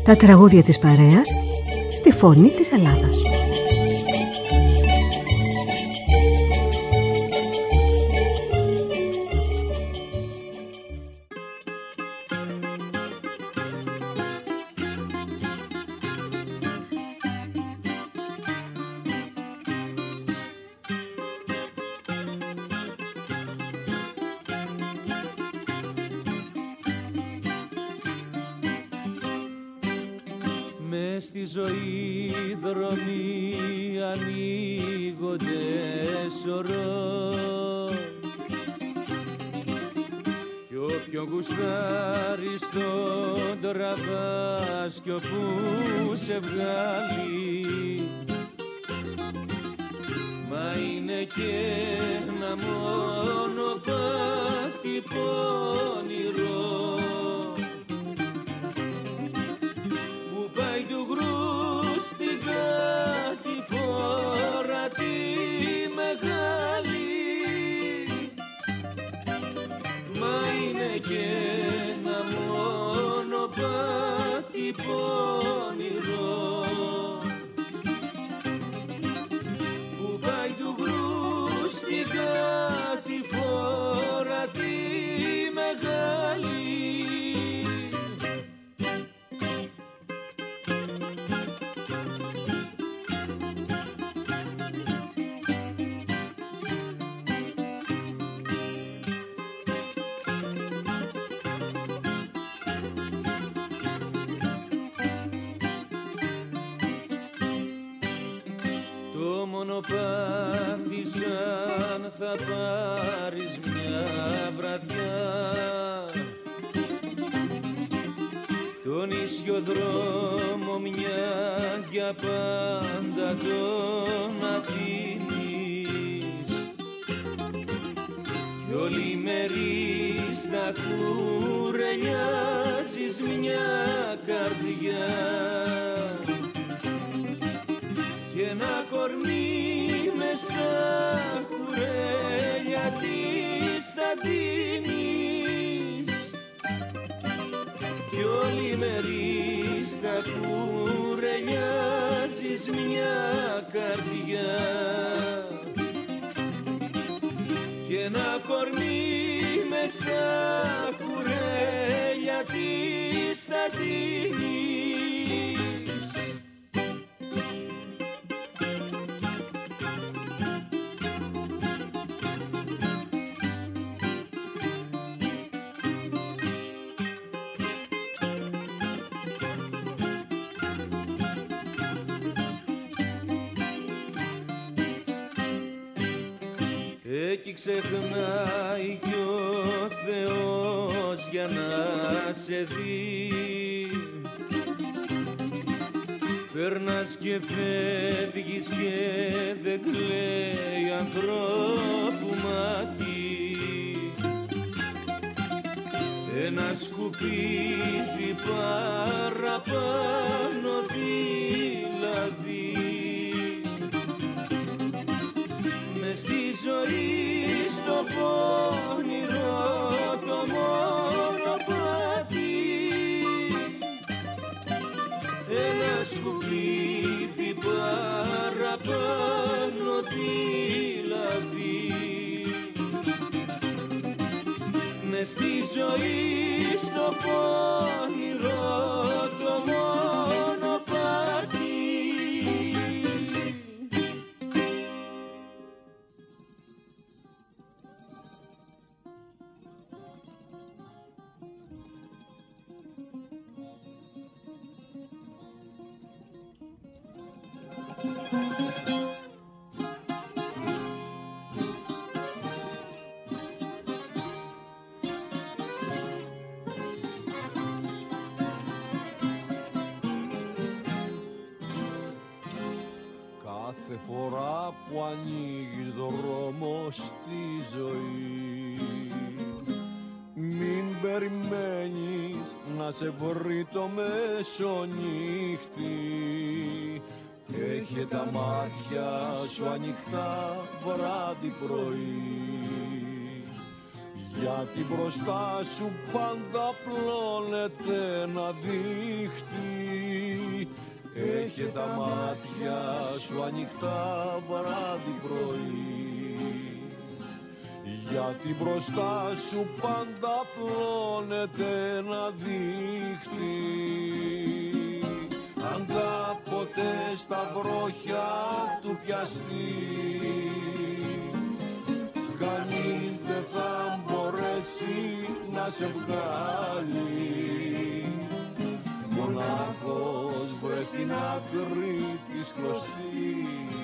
Τα τραγούδια της παρέας στη φωνή της Ελλάδας. Μες στη ζωή δρόμοι ανοίγονται σωρό κι όποιον γουστάρει στον τραβάς κι όπου σε βγάλει, μα είναι και ένα μονοπάτι πονηρό που πάει του γρου στην κατηφόρα τη μεγάλη, μα είναι και ένα μονοπάτι πονηρό που πάει του γρου στην κατηφόρα τη μεγάλη. Το μονοπάτι σαν θα πάρεις μια βραδιά, τον ισιοδρόμο μια για πάντα τον αφήνεις κι ολημερής θα κουρελιάζεις μια καρδιά και ένα κορμί μες στα κουρέλια της θα δίνεις κι ολημερής θα κουρελιάζεις μια καρδιά και ένα κορμί μες στα κουρέλια της θα δίνεις. Εκεί ξεχνάει κι ο Θεός για να σε δει, περνάς και φεύγεις και δεν κλαίει ανθρώπου μάτι, ένα σκουπίδι παραπάνω δηλαδή. Μες στη ζωή στο πόνιρο το μονοπάτι, ένα σκουπίδι παραπάνω δηλαδή. Μες στη ζωή στο πόνιρο το μονοπάτι. Κάθε φορά που ανοίγεις δρόμο στη ζωή, μην περιμένεις να σε βρει το μεσονύχτη. Έχε τα μάτια σου ανοιχτά βράδυ πρωί, γιατί μπροστά σου πάντα πλώνεται ένα δίχτυ. Έχε τα μάτια σου ανοιχτά βράδυ πρωί, γιατί μπροστά σου πάντα πλώνεται ένα δίχτυ. Αν κάποτε στα βρόχια του πιαστείς, κανείς δεν θα μπορέσει να σε βγάλει. Μονάχος βρες την άκρη της κλωστής,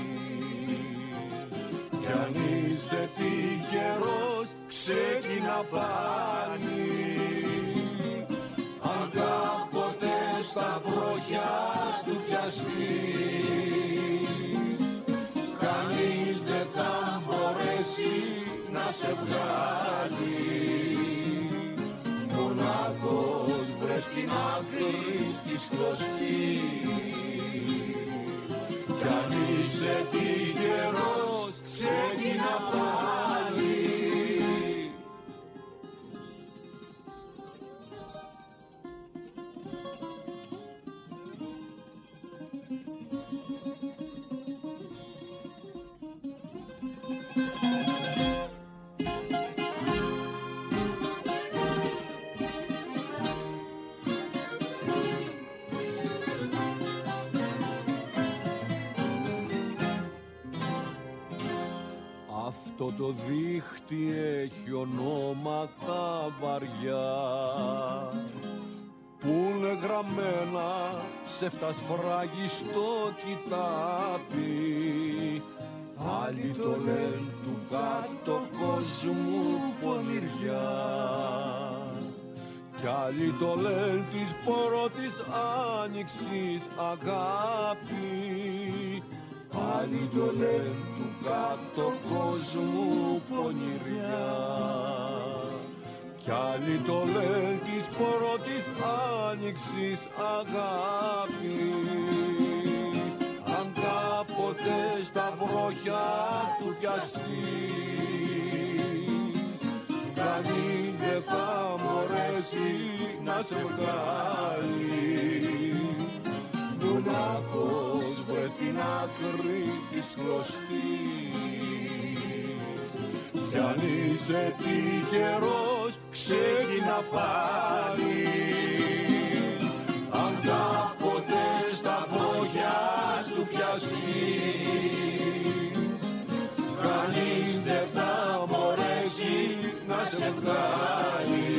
κι αν είσαι τυχερός ξεκινά πάλι. Αν κάποτε στα βρόχια του πιαστείς, κανείς δεν θα μπορέσει να σε βγάλει. Μονάχος βρες την άκρη της κλωστής, κι αν είσαι τυχερός ξεκινά πάλι. Αυτό το δίχτυ έχει ονόματα βαριά που είναι γραμμένα σε φτασφράγιστο κοιτάπι. Άλλοι το λένε του κάτω κόσμου πονηριά, κι άλλοι το λένε της πρώτης άνοιξης αγάπη. Άλλοι το λένε του κάτω κόσμου πονηριά, κι άλλοι το λένε της πρώτης άνοιξης αγάπη. Αν κάποτε στα βρόχια του πιαστείς, κανείς δεν θα μπορέσει να σε βγάλει. Μονάχος βρες την άκρη της κλωστής, κι αν είσαι τυχερός ξεκινά πάλι. Αν κάποτε στα βρόχια του πιαστείς, κανείς δεν θα μπορέσει να σε βγάλει.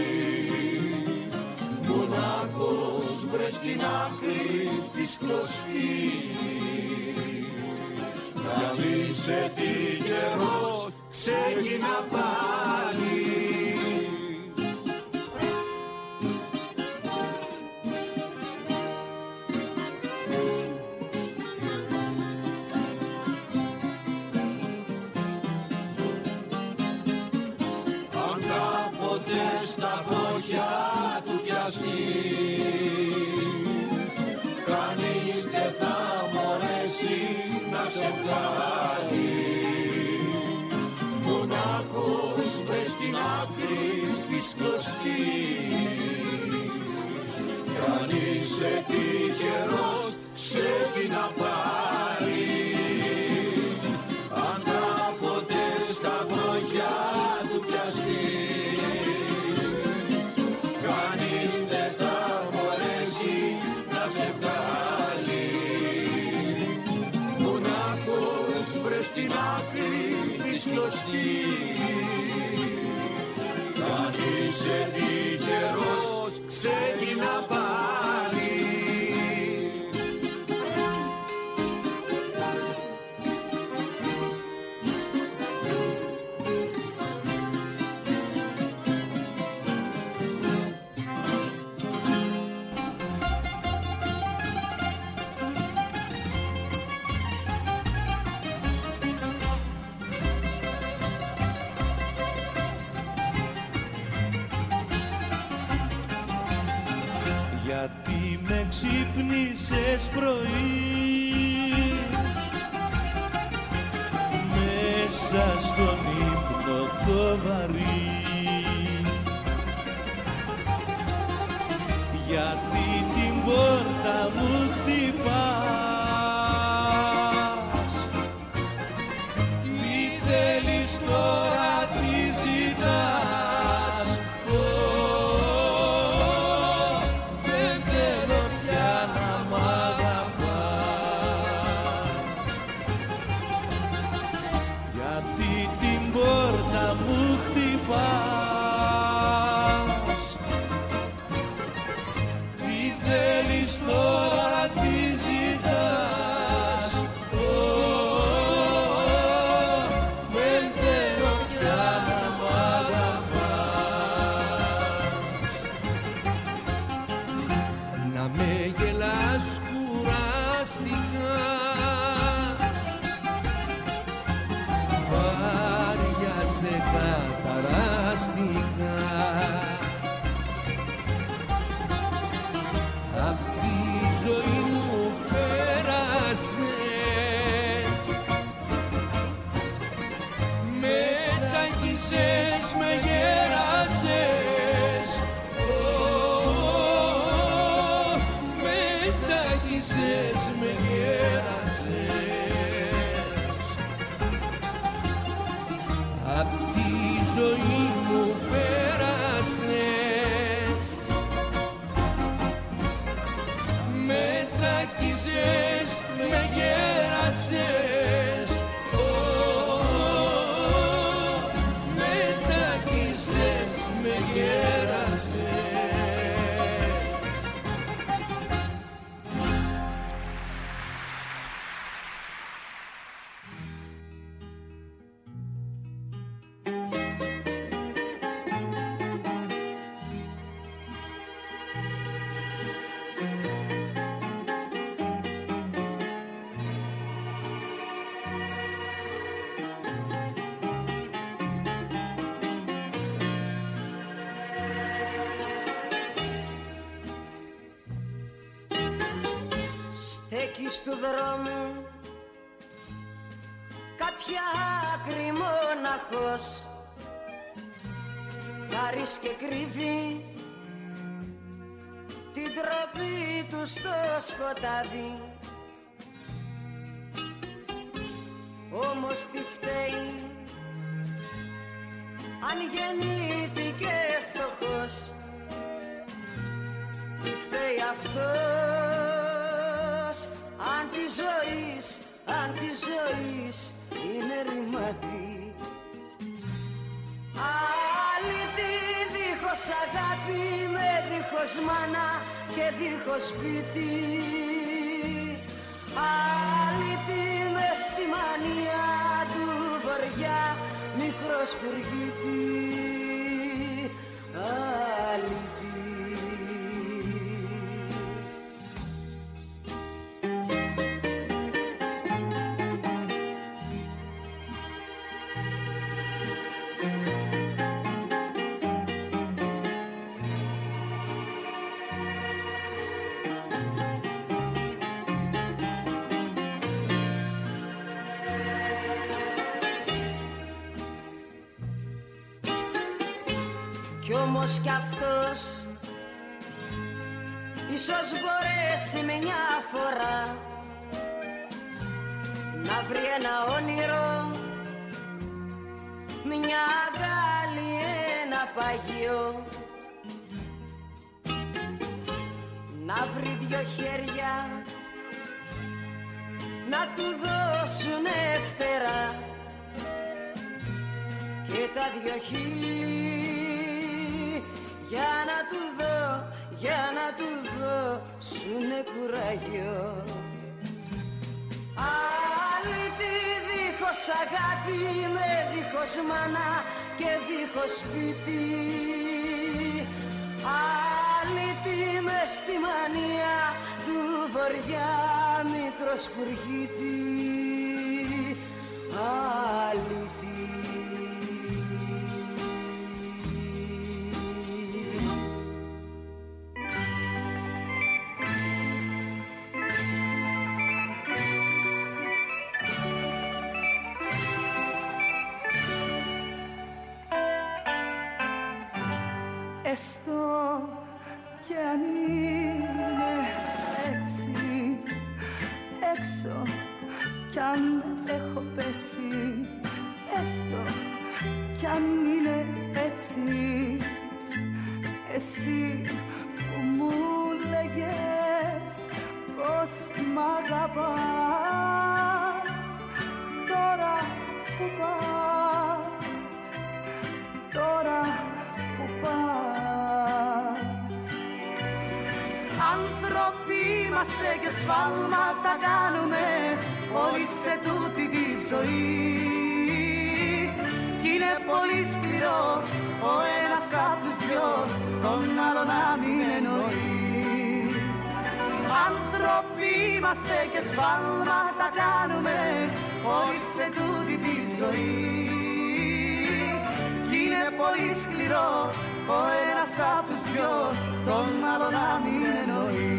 Μονάχος βρες την άκρη της κλωστής, κι αν είσαι τυχερός ξεκινά πάλι. Αν κάποτε στα βρόχια του πιαστείς, κανείς δεν θα μπορέσει να σε βγάλει. Μονάχος βρες την άκρη της κλωστής, κι αν είσαι τυχερός ξεκινά πάλι. Αν κάποτε στα βρόχια του πιαστείς, κανείς δεν θα μπορέσει να σε βγάλει. Μονάχος βρες την άκρη της κλωστής, κι αν είσαι τυχερός ξεκινά πάλι. Γιατί με ξύπνησες πρωί, μέσα στον ύπνο το βαρύ, με γέρασες. Απ' τη ζωή μου πέρασες, με τσακίσες, με γέρασες. Με τσακίσες, με γέρασες. Στέκεις του δρόμου κάποια άκρη μοναχός, χάρης και κρύβει την τροπή του στο σκοτάδι. Όμως τι φταίει αν γεννήθηκε φτωχός, τι φταίει αυτός αν τη ζωής είναι ρημάτι. Αλήτη δίχως αγάπη, με δίχως μάνα και δίχως σπίτι. Αλήτη μες στη μανία του βοριά, μικρός πουργίτη. Αλήτη. Κι όμως κι αυτός ίσως μπορέσει μια φορά να βρει ένα όνειρο, μια αγκάλη, ένα παγιό, να βρει δυο χέρια να του δώσουνε φτερά και τα δυο χείλη για να του δώσουνε κουράγιο. Αλήτη δίχως αγάπη, με δίχως μάνα και δίχως σπίτι. Αλήτη μες στη μανία του βοριά, μικρός πουργίτη. Αλήτη. Έστω κι αν είναι έτσι, έξω κι αν έχω πέσει, έστω κι αν είναι έτσι, εσύ που μου λέγες πως μ' αγαπάς, τώρα που πας, τώρα που πας. Άνθρωποι είμαστε και σφάλματα κάνουμε όλοι σε τούτη τη ζωή. Κι είναι πολύ σκληρό ο ένας απ' τους δυο τον άλλο να μην εννοεί. Άνθρωποι είμαστε και σφάλματα κάνουμε όλοι σε τούτη τη ζωή. Είναι πολύ σκληρό ο ένας απ' τους δυο τον άλλο να μην εννοεί.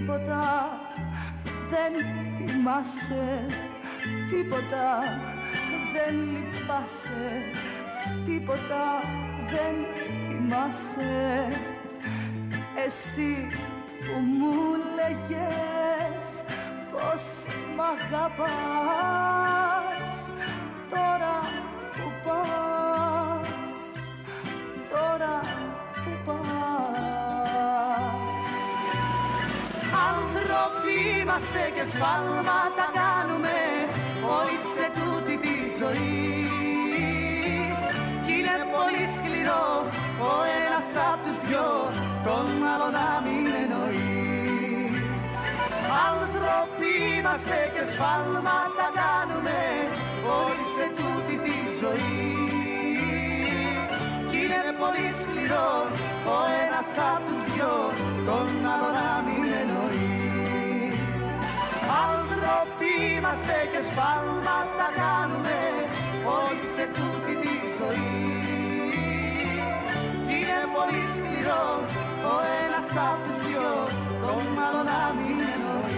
τίποτα δεν θυμάσαι, τίποτα δεν λυπάσαι, τίποτα δεν θυμάσαι. Εσύ που μου λέγες πως μ' αγαπάς, τώρα που πας, τώρα που πας. Άνθρωποι είμαστε και σφάλματα κάνουμε όλοι σε τούτη τη ζωή. Κι είναι πολύ σκληρό ο ένας απ' τους δυο τον άλλο να μην εννοεί. Άνθρωποι είμαστε και σφάλματα κάνουμε όλοι σε τούτη τη ζωή. Κι είναι πολύ σκληρό ο ένας απ' τους δυο τον άλλο να μην εννοεί. Άνθρωποι είμαστε και σφάλματα κάνουμε όλοι σε τούτη τη ζωή. Κι είναι πολύ σκληρό ο ένας απ' τους δυο τον άλλο να μην εννοεί.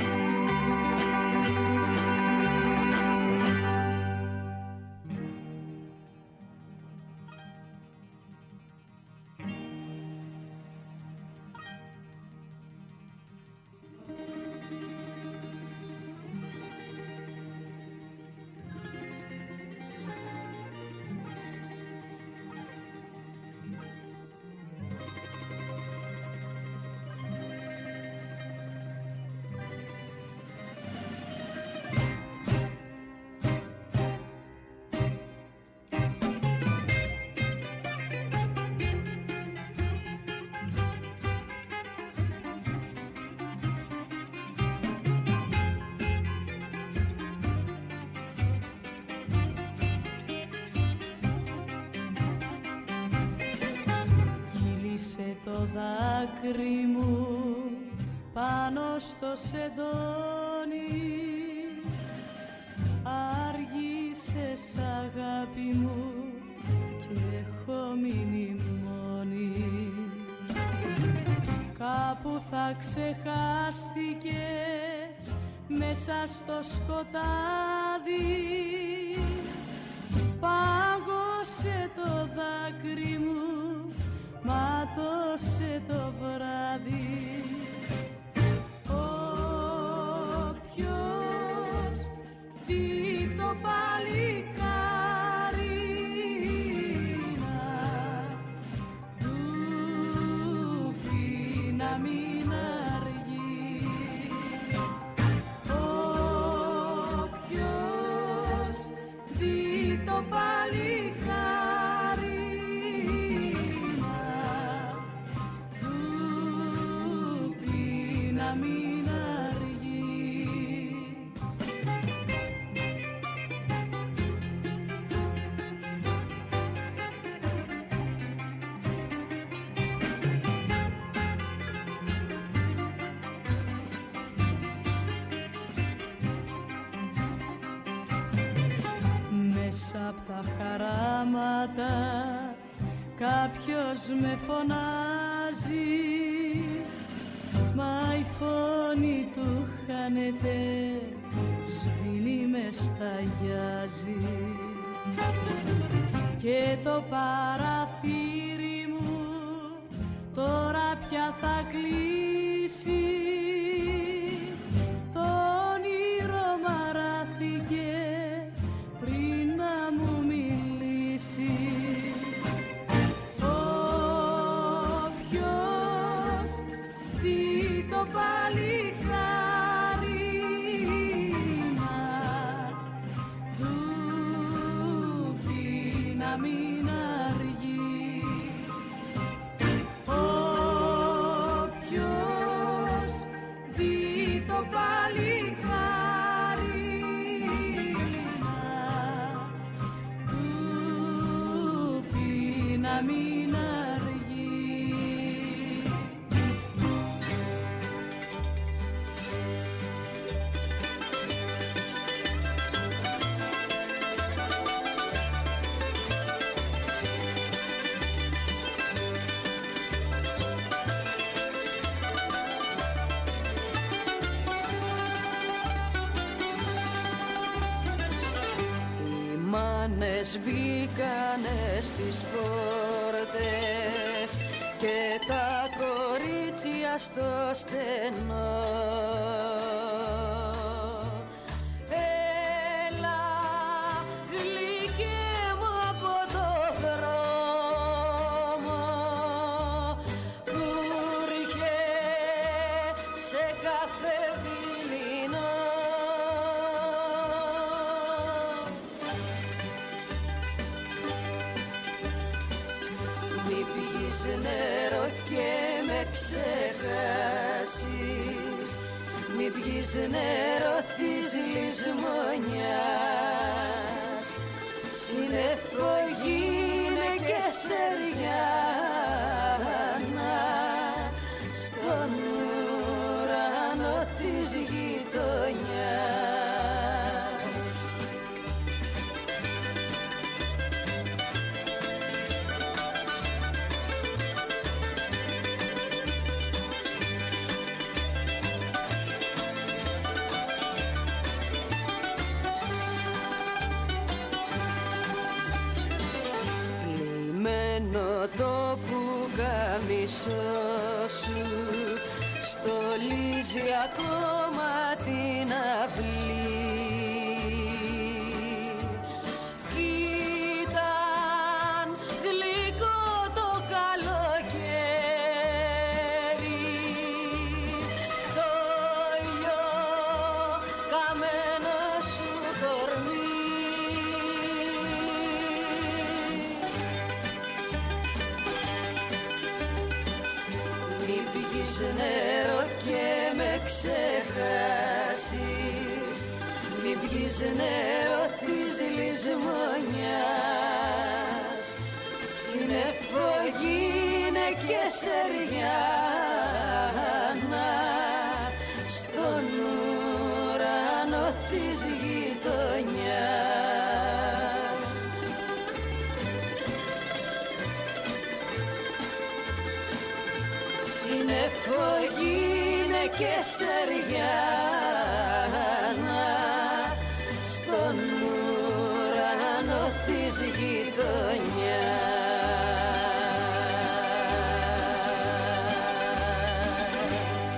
Το δάκρυ μου πάνω στο σεντόνι, άργησες αγάπη μου και έχω μείνει μόνη. Κάπου θα ξεχάστηκες μέσα στο σκοτάδι, πάγωσε το δάκρυ μου, μάτωσε το βράδυ. Όποιος δει το παλικάρι να του πει να μην αργεί. Όποιος δει το παλικάρι να μην αργεί. Μέσα απ' τα χαράματα κάποιος με φωνάζει, μα η φωνή του χάνεται, σβήνει με σταγιάζει. Και το παραθύρι μου τώρα πια θα κλείσει, το όνειρο μαράθηκε πριν να μου μιλήσει. Το παλικάρι να του πει να μην αργεί. Όποιος δει το παλικάρι να του πει να μην αργεί. Άνες μπήκανε στις πόρτες και τα κορίτσια στο στενό. Έλα γλυκέ μου από το δρόμο που ρηχέ σε κάθε δειλινό. Νερό και με ξεχάσεις, μη πιείς νερό της λησμονιάς. Συννεφό γίνε και σεριάνα στον ουρανό της γειτονιάς. Το πουκαμισό σου στολίζει ακόμα την αυλή. Ήταν γλυκό το καλοκαίρι, το ήλιο καμένο σου κορμί. Νερό και με ξεχάσεις, μη πιείς νερό της λησμονιάς. Συννεφό γίνε και σεριάνα στον ουρανό της γειτονιάς. Συννεφό γίνε και σεριάνα στον ουρανό της γειτονιάς.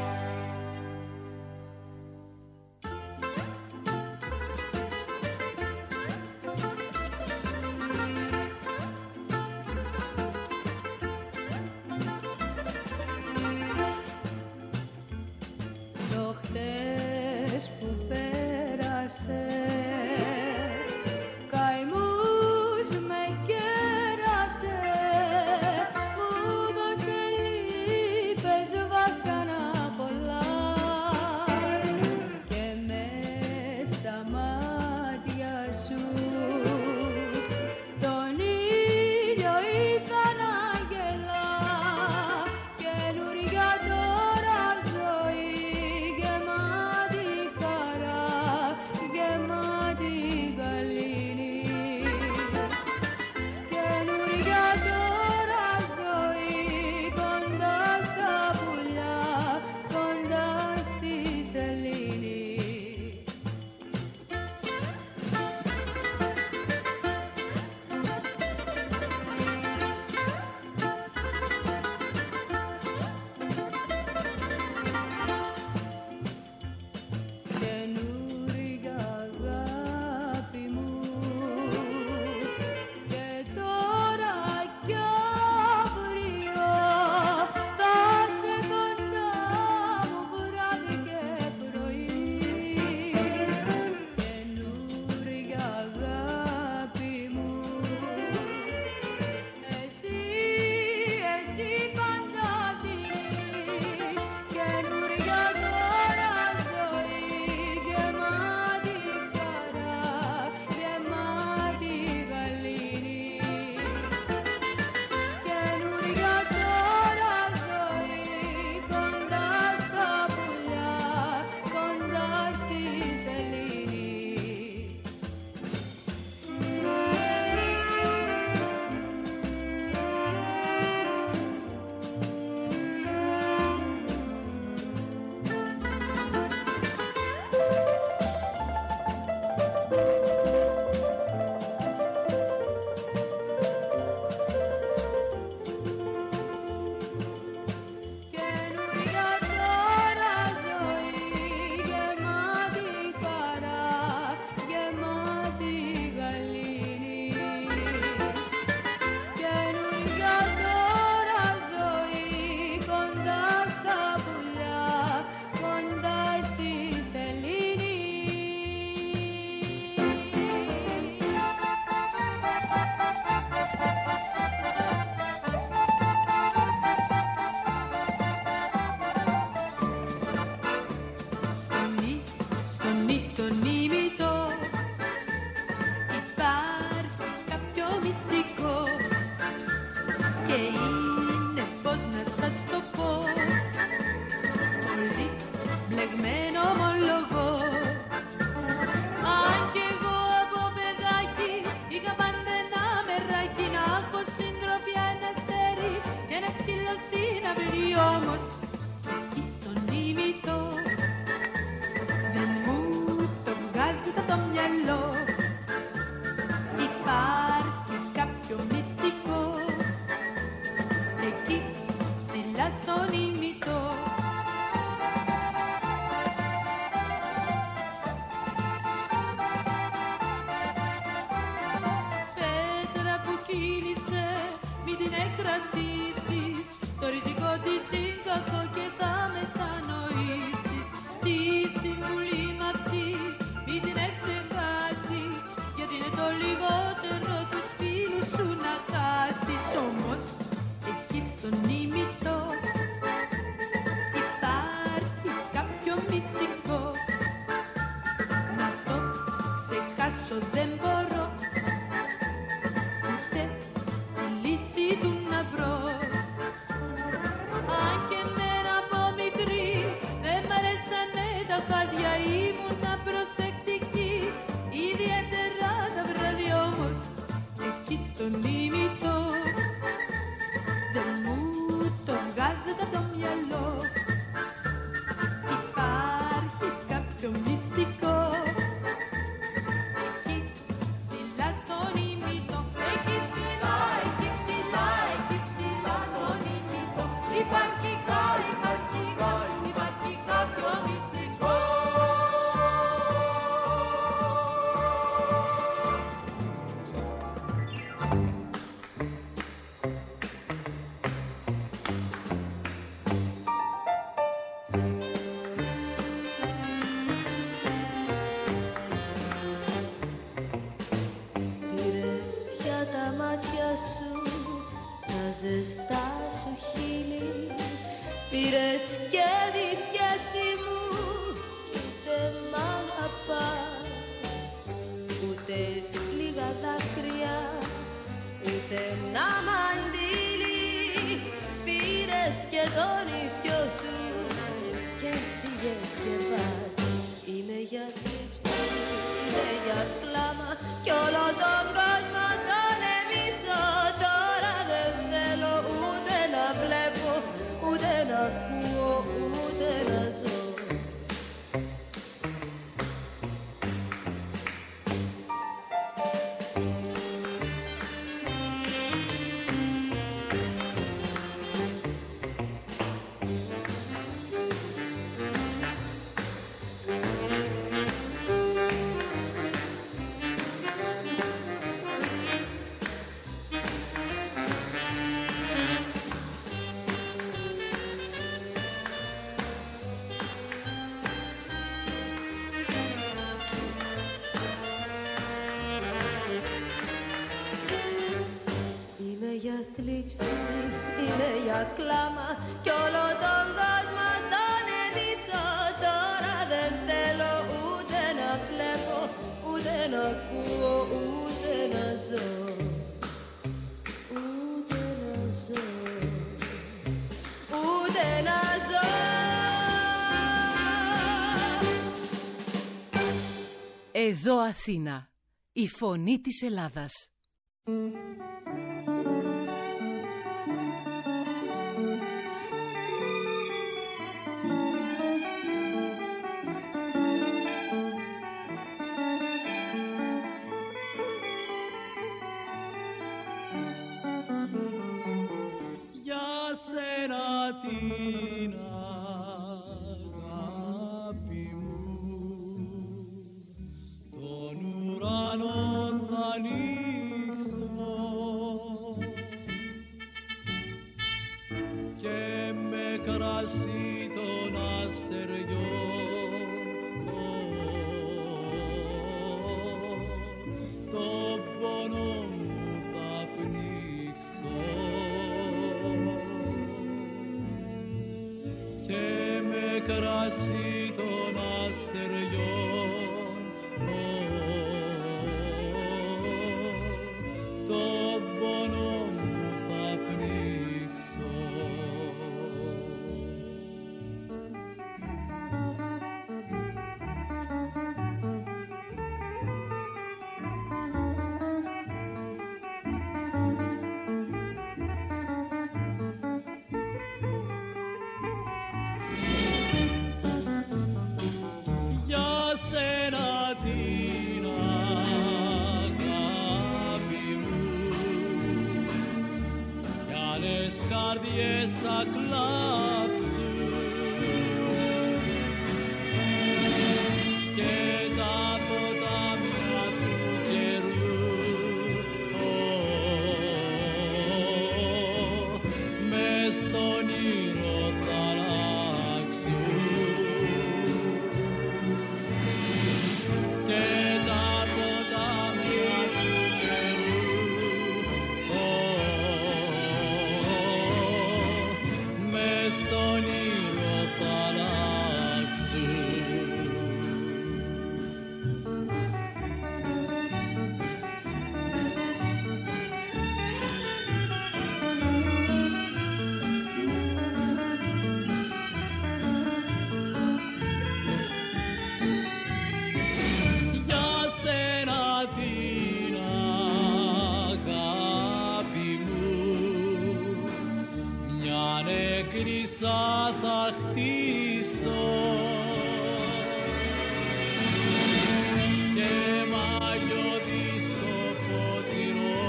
ζήσει κακό και θα μετανοήσεις. Τη συμβουλή μ' αυτή μην την εξεχάσεις, γιατί είναι το λιγότερο τους φίλους σου να χάσεις. Όμως εκεί στον ημιτό υπάρχει κάποιο μυστικό, να το ξεχάσω δεν μπορώ, ούτε τη λύση του να βρω. Αν και μέρα από μικρή δεν μ' αρέσανε τα χάδια, ήμουνα προσεκτική ιδιαίτερα τα βράδια. Όμως εκεί στον ημιτό δεν μου το βγάζεται από το μυαλό, υπάρχει κάποιο μυστικό. Εκεί ψηλά στον ημιτό, εκεί ψηλά, εκεί ψηλά, εκεί ψηλά στον ημιτό, υπάρχει κάποιο μυστικό. Πήρες πια τα μάτια σου, τα ζεστά σου χείλη, πήρες και τη σκέψη μου κι ούτε μ' αγαπάς, ούτε λίγα δάκρυα, ούτε ένα μαντίλι. Πήρες και το νησιό σου και φύγες και πας. Είμαι για θλίψη, είμαι για κλάμα κι όλο τον κόσμο τον εμίσω. Τώρα δεν θέλω ούτε να βλέπω, ούτε να ακούω, ούτε να ζω. Είμαι για θλίψη, είμαι για κλάμα κι όλο τον κόσμο τον εμίσω. Τώρα δεν θέλω ούτε να βλέπω, ούτε να ακούω, ούτε να ζω. Ούτε να ζω, ούτε να ζω. Εδώ Αθήνα, η φωνή της Ελλάδας. Για σένα την αγάπη μου, τον ουρανό θα ανοίξω και με κρασί των αστεριών το πόνο μου θα πνίξω και με κρασί των αστεριών το πόνο μου θα πνίξω. Για σένα την αγάπη μου, κι άλλες καρδιές θα κλάψουν και τα ποτάμια του καιρού μες στον ήρω χτίσω και μαγιό δίσκο ποτηρό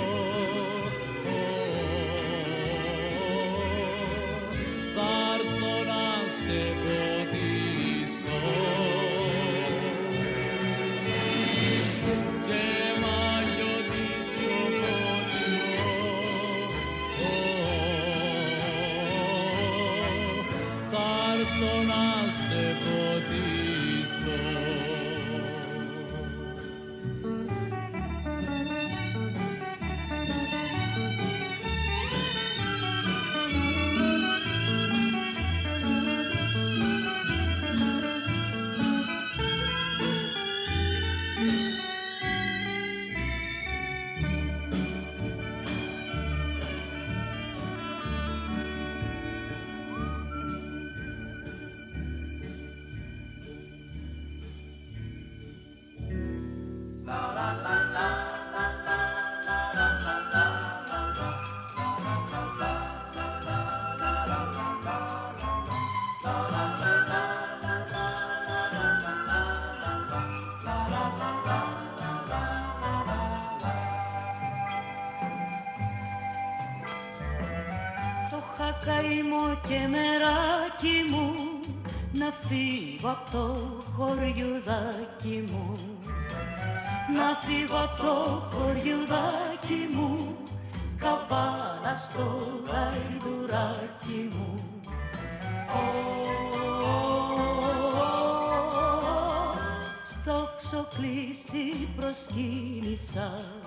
θα έρθω να σε ποτίσω και μαγιό δίσκο ποτηρό θα έρθω να σε ποτίσω. Καημό και μεράκι μου να φύγω απ' το χωριουδάκι μου, να φύγω απ' το χωριουδάκι μου, καβάλα στο γαϊδουράκι μου. Στο ξοκλήσι προσκύνησα,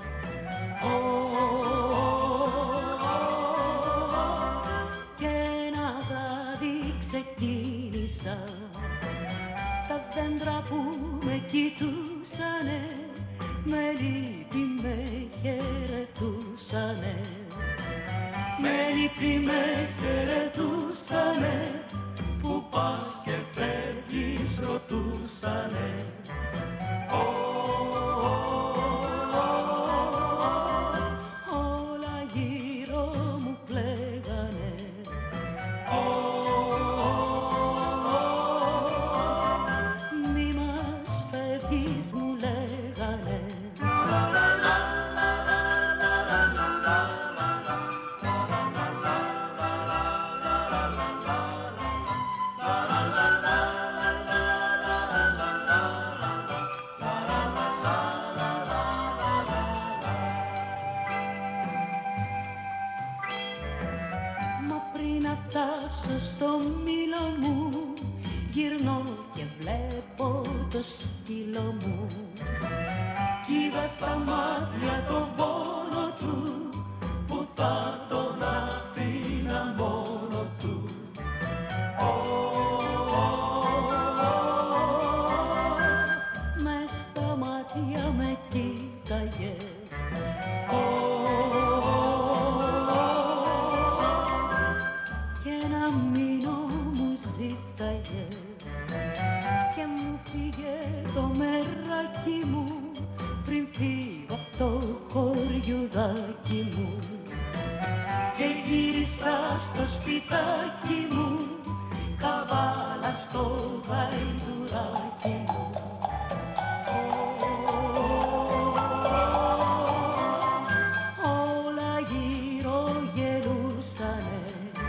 ξεκίνησα. Τα δέντρα που με κοιτούσανε, με λύπη με χαιρετούσανε, με λύπη με χαιρετούσανε, που πας και φεύγεις ρωτούσανε. Όλα γύρω μου πλέγανε, στο μήλο μου γυρνώ και βλέπω το σκύλο μου, κοίτα στα μάτια τον πόνο του, που θα τον αφήνα μόνο του. Μες στα μάτια με κοίταγε, χωριουδάκι μου, και γύρισα στο σπιτάκι μου, καβάλα στο γαϊδουράκι μου. Όλα γύρω γελούσανε,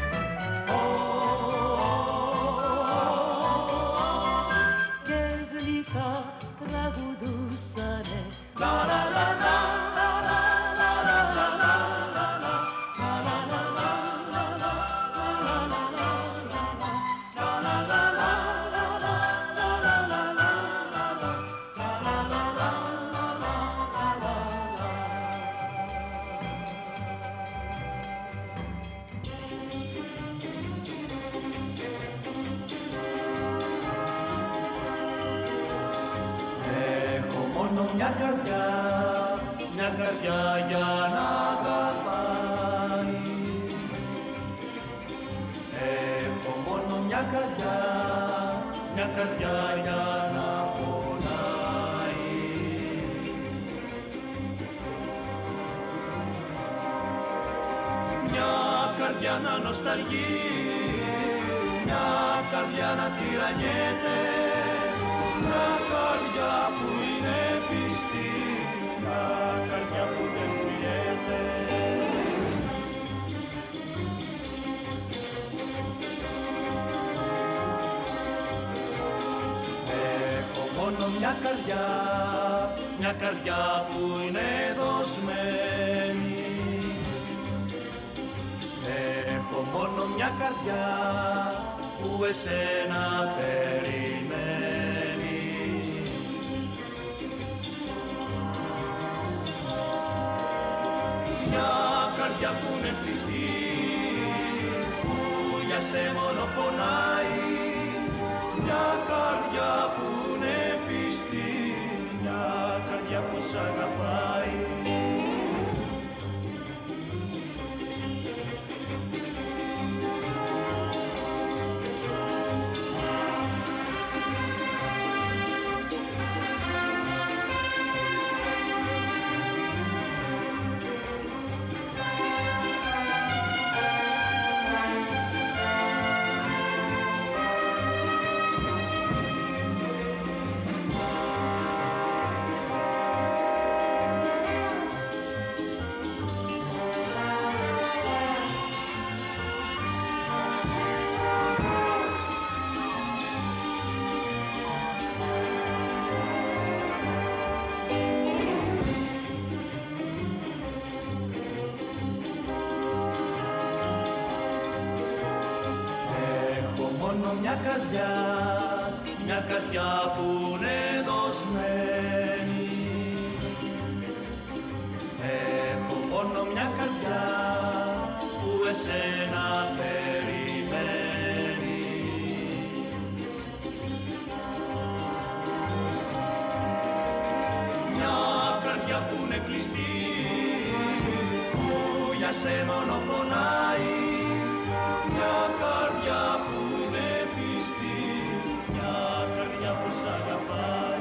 και γλυκά τραγουδούσανε. Μια καρδιά για να αγαπάει. Έχω μόνο μια καρδιά για να πονάει. Μια καρδιά να νοσταλγεί, μια καρδιά να τυραννιέται, μια καρδιά που είναι πιστή, μια καρδιά που δεν πουλιέται. Έχω μόνο μια καρδιά που είναι δοσμένη. Έχω μόνο μια καρδιά που εσένα περιμένει. Μια καρδιά που είναι πιστή, που για σε μόνο πονάει. Μια καρδιά που είναι πιστή, μια καρδιά που σ' αγαπάει. Μια καρδιά που είναι δοσμένη. Έχω μόνο μια καρδιά που εσένα περιμένει. Μια καρδιά που είναι κλειστή, που για σε μόνο πονάει. Μια καρδιά που είναι πιστή, μια καρδιά που σ' αγαπάει.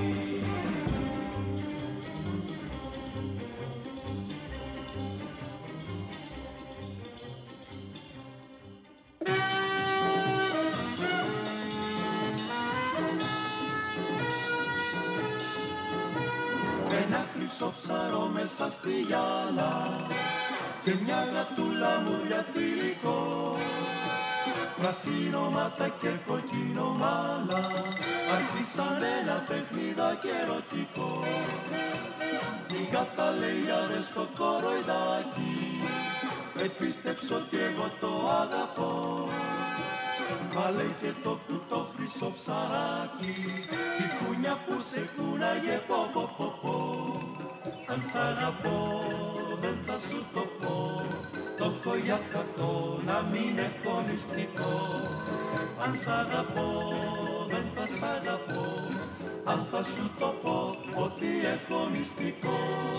Ένα χρυσό ψαρό μέσα στη γυάλα και μια γατούλα μου διαθυλικό, πράσινο μάτα και κοκκίνο μάλα, άρχισαν ένα παιχνίδακι ερωτικό. Η γάτα λέει άρε στο κοροϊδάκι, επίστεψω ότι εγώ το αγαπώ. Μα λέει και το χρυσό ψαράκι, η κούνια που σε κούναγε πω πω πω πω. Αν σ' αγαπώ δεν θα σου το πω, το έχω για κακό να μην έχω μυστικό. Αν σ' αγαπώ δεν θα σ' αγαπώ, αν θα σου το πω ότι έχω μυστικό.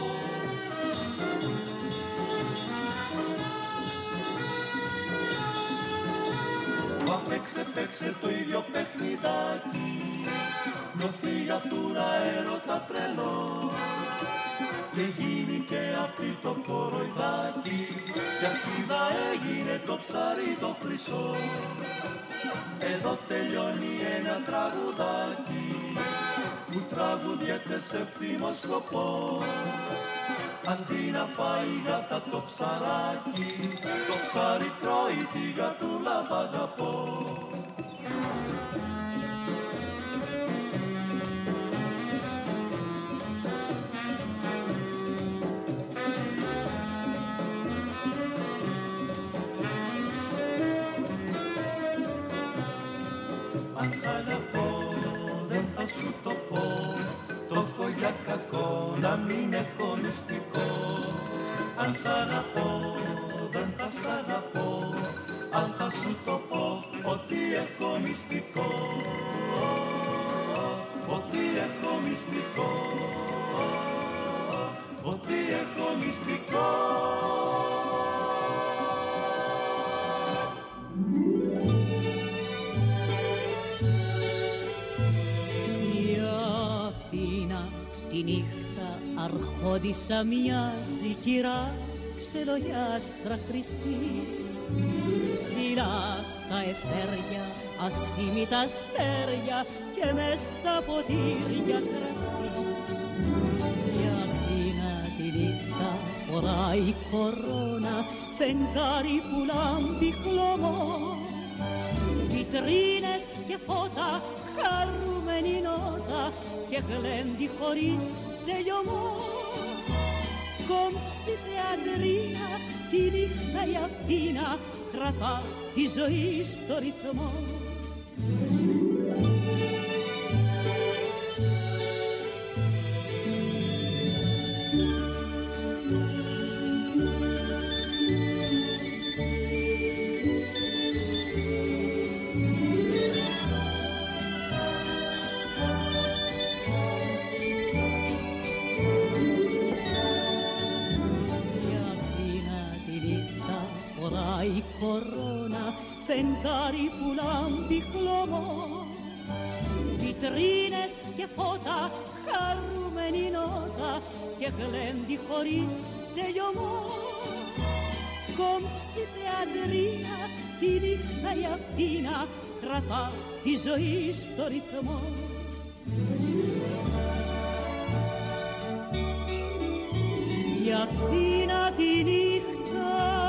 Μα παίξε το ίδιο παιχνιδάκι, νιώθει για τούρα έρωτα τρελό. Και γίνει και αυτή το κοροϊδάκι, κι αψίδα έγινε το ψάρι το χρυσό. Εδώ τελειώνει ένα τραγουδάκι, που τραγουδιέται σε ευθύμο σκοπό. Αντί να φάει η γάτα το ψαράκι, το ψάρι τρώει τη γατούλα π' αγαπώ. Αν σ' αγαπώ δεν θα σου το πω, το έχω για κακό να μην έχω μυστικό. Αν σ' αγαπώ δεν θα σ' αγαπώ, αν θα σου το πω ότι έχω μυστικό. Ότι έχω μυστικό, ότι έχω μυστικό. Τη νύχτα αρχόντισσα μοιάζει κυρά ξελογιάστρα χρυσή. Ψηλά στα εθέρια ασήμητα αστέρια και μες στα ποτήρια κρασί. Η Αθήνα τη νύχτα φοράει κορώνα, φεγγάρι που λάμπει χλωμό, βιτρίνες και φώτα, χαρούμενη νότα και γλέντι χωρίς τελειωμό. Κόμψη θεατρία, τη νύχτα η Αθήνα κρατά τη ζωή στο ρυθμό. Η κορώνα, φεγγάρι που λάμπει χλωμό, βιτρίνες και φώτα, χαρούμενη νότα και γλέντι χωρίς τελειωμό. Κόμψη θεατρία, τη νύχτα η Αθήνα κρατά τη ζωή στο ρυθμό. Η Αθήνα τη νύχτα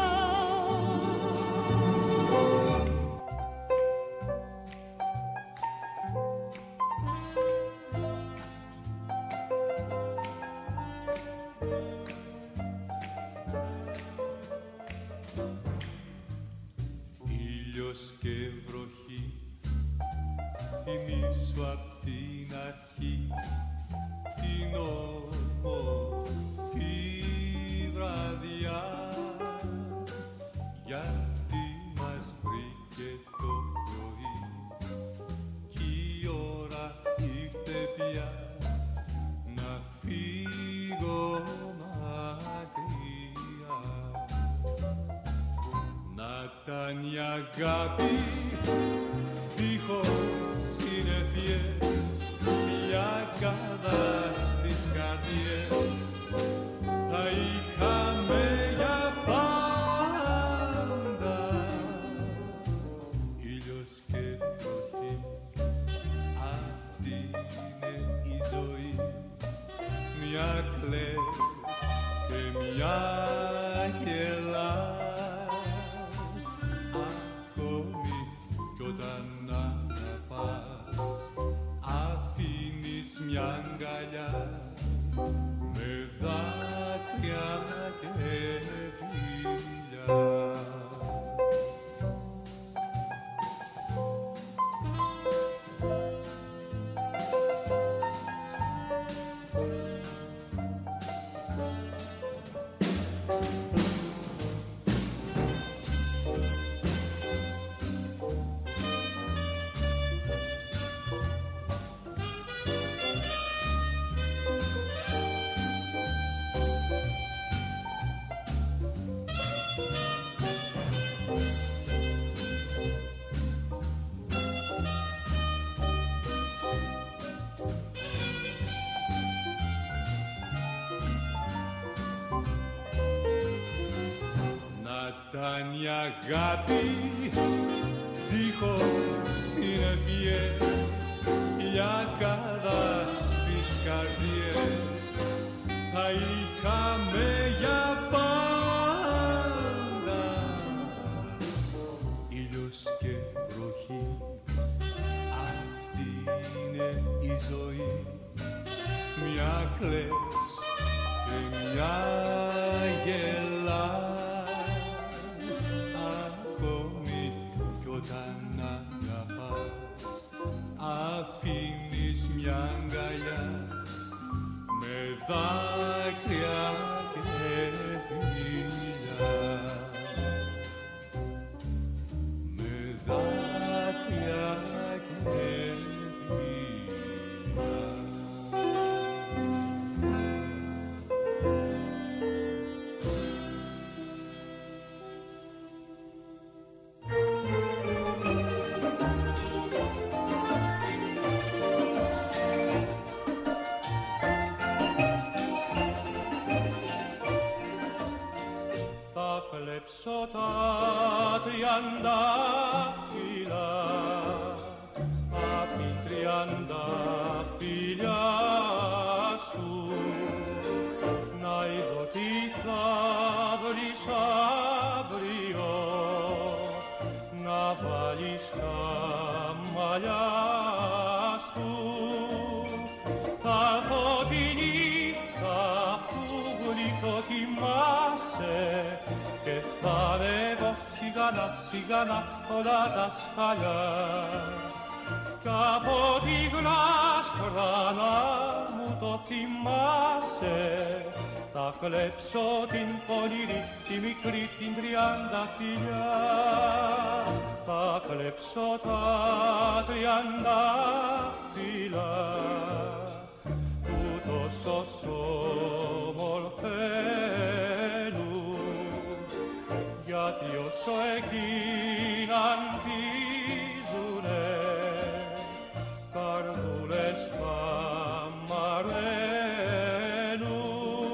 η αγάπη δίχως συννεφιές, λιακάδα στις καρδιές θα είχαμε για πάντα. Ήλιος και βροχή, αυτή είναι η ζωή, μια κλαις και μια γελάς. Με δάκρυα και φιλιά. Ήταν η αγάπη δίχως συννεφιές, λιακάδα στις καρδιές θα είχαμε για πάντα. Ήλιος και βροχή, αυτή είναι η ζωή, μια κλαις και μια γελάς. Αφήνεις μια αγκαλιά με δάκρυα και φιλιά, με δάκρυα και φιλιά. σκαλιά σου. Θα έρθω τη νύχτα που γλυκό κοιμάσαι και θα ανέβω σιγανά σιγανά όλα τα σκαλιά. Κι από τη γλάστρα να μου το θυμάσαι, θα κλέψω την πονηρή, τη μικρή την 30 φιλιά. Θα κλέψω τα 30 φιλιά που τόσο ομορφαίνουν, γιατί όσο εκείνα αντίζουνε καρδούλες θα μ' αραίνουν.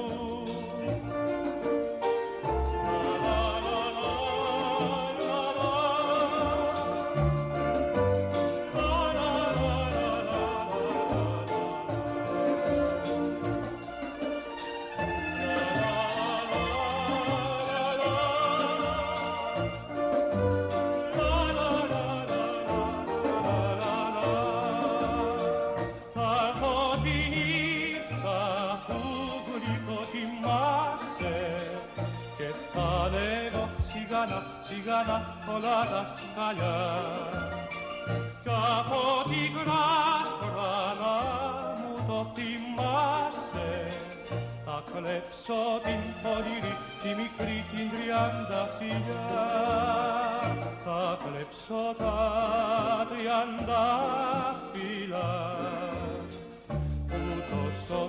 Σιγανά όλα τα σκαλιά κι από τη γράστρα να μου το θυμάσαι, θα κλέψω την πονηρή, τη μικρή την 30 φιλιά. Θα κλέψω τα 30 φιλιά που τόσο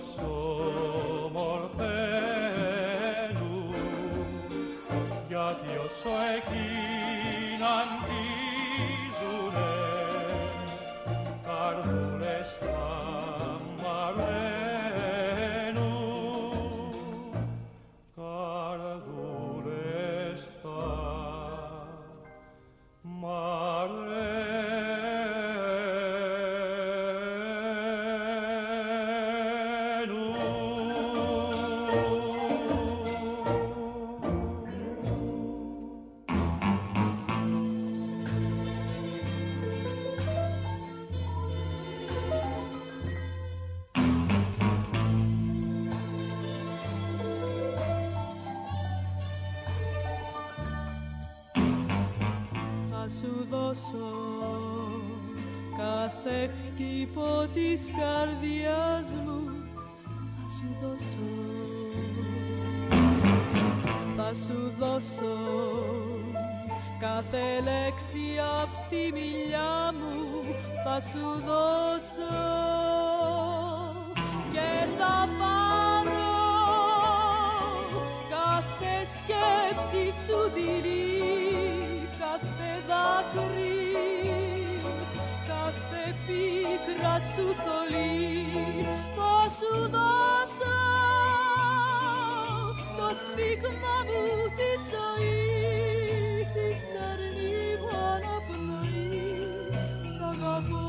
ομορφαίνουν, γιατί όσο εκείνα αντίζουνε καρδούλες θα μ' αραίνουν, καρδούλες θα μ' κάθε χτύπο της καρδιάς μου θα σου δώσω, θα σου δώσω κάθε λέξη απ' τη μιλιά μου θα σου δώσω και θα πάρω κάθε σκέψη σου δειλή, κάθε δάκρυ, κάθε πίκρα σου θολή, θα σου δώσω το σφίγμα μου τη ζωή, τη στερνή μου αναπνοή, σ' αγαπώ.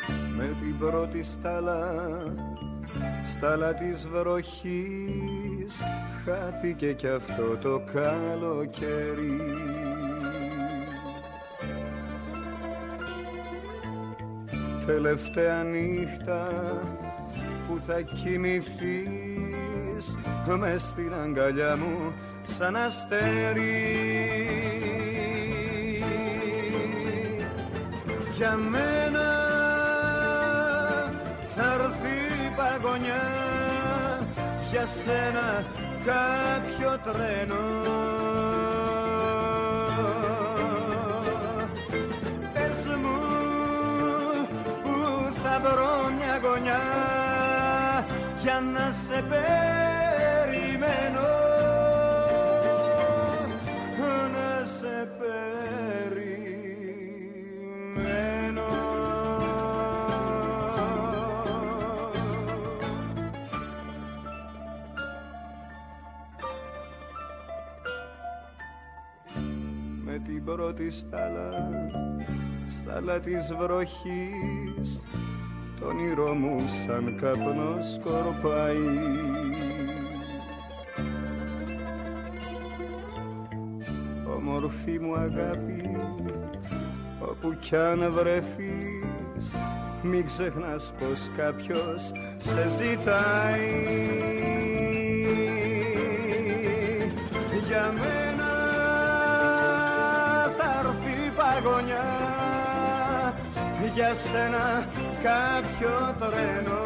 με την πρώτη στάλα της βροχής, χάθηκε κι αυτό το καλοκαίρι. Τελευταία νύχτα που θα κοιμηθείς μες στην αγκαλιά μου σαν αστέρι. Για μένα θα έρθει η παγωνιά, για σένα κάποιο τρένο. Πες μου που θα βρω μια γωνιά για να σε περιμένω, να σε περιμένω. Με την πρώτη στάλα της βροχής, το όνειρό μου σαν καπνός σκορπάει. Όμορφη μου αγάπη, όπου κι αν βρεθείς, μην ξεχνάς πως κάποιος σε ζητάει. Για μένα θα έρθει παγωνιά, για σένα κάποιο τρένο.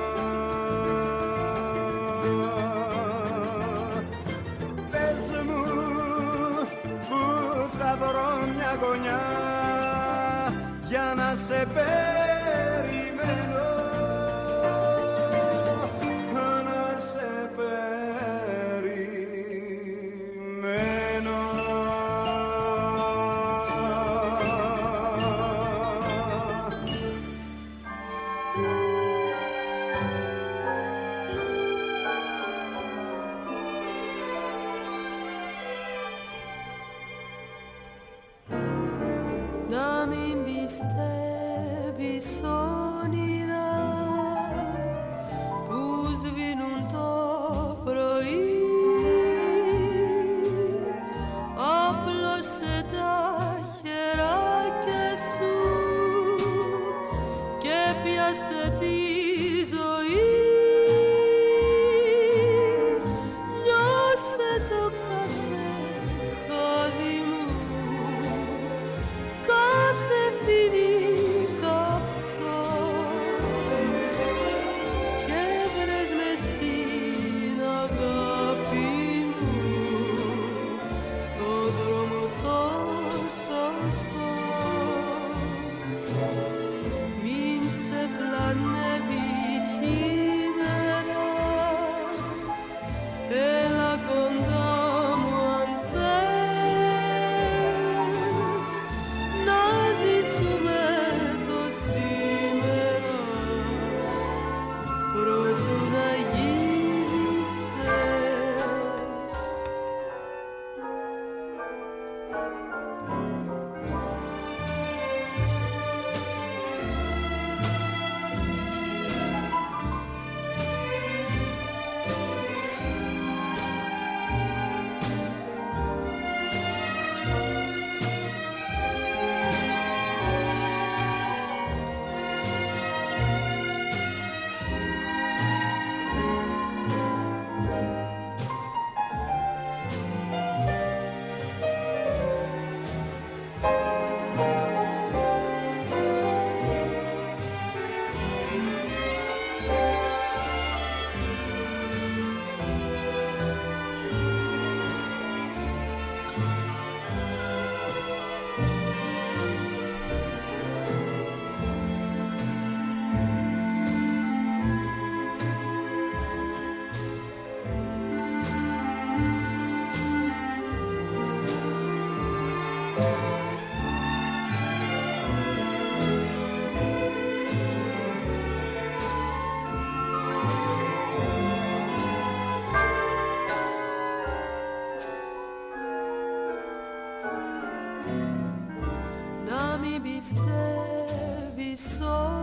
Πες μου που θα βρω μια γωνιά για να σε περιμένω, να σε περιμένω. Να μην πιστεύεις όνειρα που σβήνουν το πρωί, άπλωσε τα χεράκια σου και πιάσε τη ζωή. Νιώσε το κάθε χάδι μου, κάθε φοινικό αυτό, και βρες μες στην αγάπη μου το δρόμο το σωστό. Μην σε πλανεύει η χειμέρα, έλα κοντά μου αν θες, να ζήσουμε το σήμερα προτού να γίνει χθες. Να μην πιστεύεις